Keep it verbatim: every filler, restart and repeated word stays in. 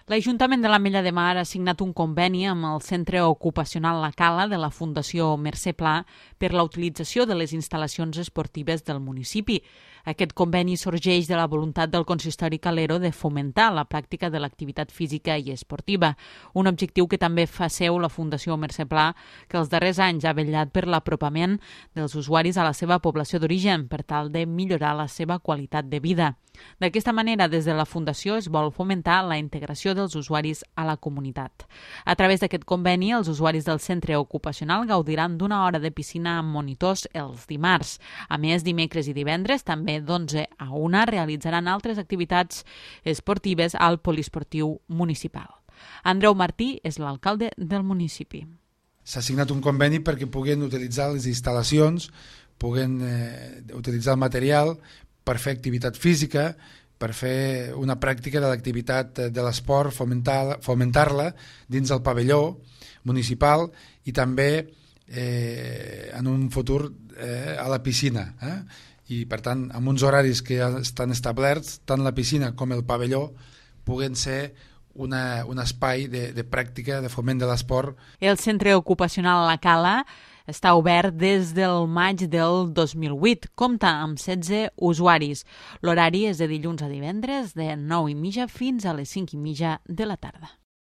L'Ajuntament de l'Ametlla de Mar ha signat un conveni amb el Centre Ocupacional La Cala de la Fundació Mercè Pla per la utilització de les instal·lacions esportives del municipi. Aquest conveni sorgeix de la voluntat del consistori calero de fomentar la pràctica de l'activitat física i esportiva, un objectiu que també fa seu la Fundació Mercè Pla, que els darrers anys ha vetllat per l'apropament dels usuaris a la seva població d'origen per tal de millorar la seva qualitat de vida. D'aquesta manera, des de la Fundació es vol fomentar la integració dels usuaris a la comunitat. A través d'aquest conveni, els usuaris del centre ocupacional gaudiran d'una hora de piscina amb monitors els dimarts. A més, dimecres i divendres, també d'onze a una, realitzaran altres activitats esportives al poliesportiu municipal. Andreu Martí és l'alcalde del municipi. S'ha signat un conveni perquè puguen utilitzar les instal·lacions, puguen eh, utilitzar el material per fer activitat física, per fer una pràctica de l'activitat de l'esport, fomentar, fomentar-la dins del pavelló municipal i també eh, en un futur eh, a la piscina. Eh? I per tant, amb uns horaris que ja estan establerts, tant la piscina com el pavelló puguen ser una, un espai de, de pràctica, de foment de l'esport. El centre ocupacional La Cala està obert des del maig del dos mil vuit. Compta amb setze usuaris. L'horari és de dilluns a divendres, de nou i mitja fins a les cinc i mitja de la tarda.